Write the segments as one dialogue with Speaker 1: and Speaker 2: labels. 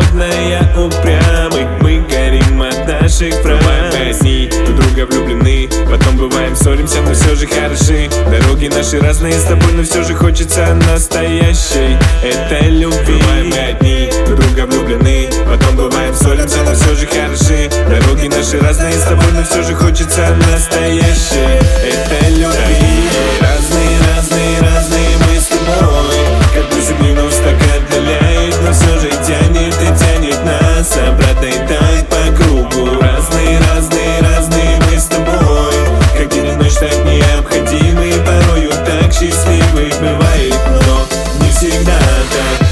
Speaker 1: холодная, упрямый. Мы горим от наших прав. Одни друг друга влюблены, потом бываем ссоримся, но все же хороши. Дороги наши разные с тобой, но все же хочется настоящей этой любви. Мы одни друг друга влюблены, потом бываем ссоримся, но все же хороши. Дороги наши разные с тобой, но все же хочется настоящей этой любви. Разные мы с тобой, как плюс стакан доляет, но все же тянет и тянет нас обратно и так по кругу. Разные мы с тобой, как день и ночь так необходимы, порою так счастливы бывает, но не всегда так.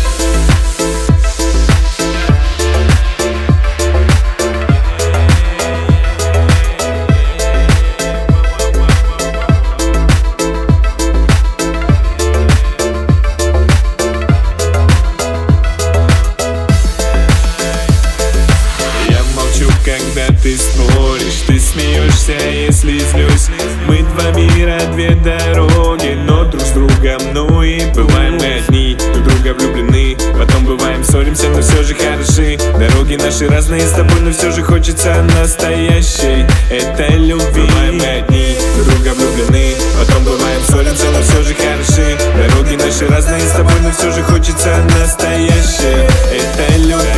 Speaker 1: Когда ты споришь, ты смеешься, если злюсь. Мы два мира, две дороги, но друг с другом, ну и бываем мы одни, друг друга влюблены, потом бываем ссоримся, но все же хороши. Дороги наши разные с тобой, но все же хочется настоящей этой любви. Бываем мы одни, друг друга влюблены, потом бываем ссоримся, но все же хороши. Дороги наши разные с тобой, но все же хочется настоящей этой любви.